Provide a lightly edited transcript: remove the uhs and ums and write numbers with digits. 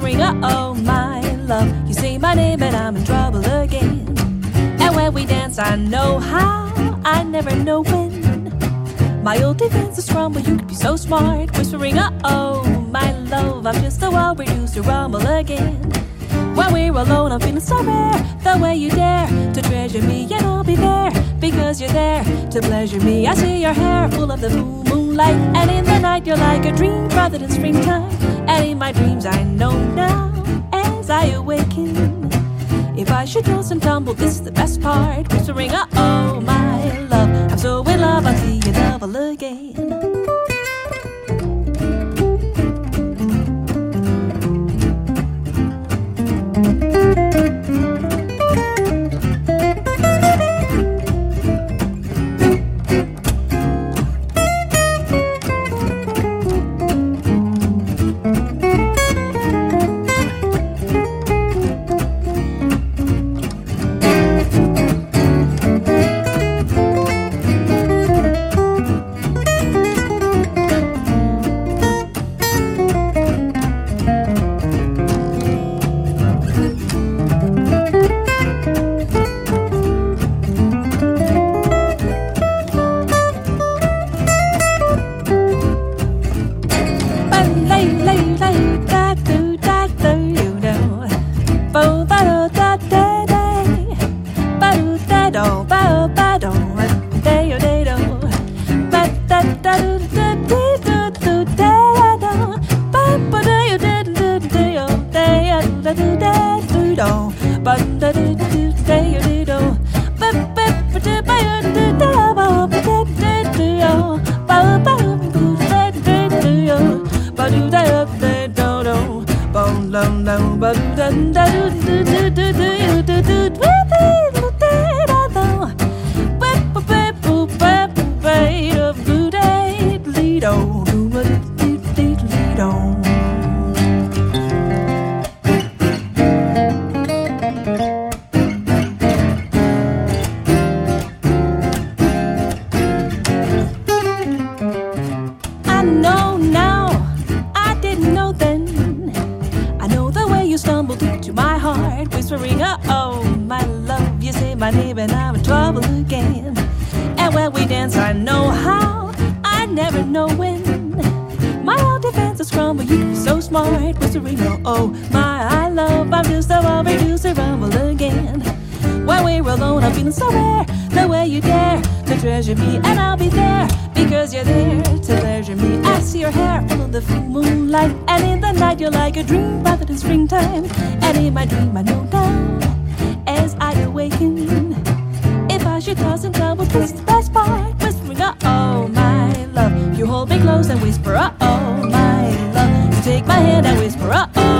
whispering, oh my love. You say my name and I'm in trouble again. And when we dance, I know how, I never know when. My old defenses crumble, you could be so smart. Whispering, oh my love, I'm just a wild reduced to rumble again. When we're alone, I'm feeling so rare. The way you dare to treasure me, and I'll be there because you're there to pleasure me. I see your hair full of the full moonlight, and in the night you're like a dream rather than springtime. And in my dreams I know now, as I awaken, if I should toss and tumble, this is the best part. Whispering, oh my love, I'm so in love, I'll see you double again. Me, and I'll be there because you're there to pleasure me. I see your hair full of the full moonlight, and in the night you're like a dream rather than springtime. And in my dream I know now, as I awaken, if I should toss and tumble, this is the best part. Whispering, oh my love, you hold me close and whisper, oh my love. You take my hand and whisper, oh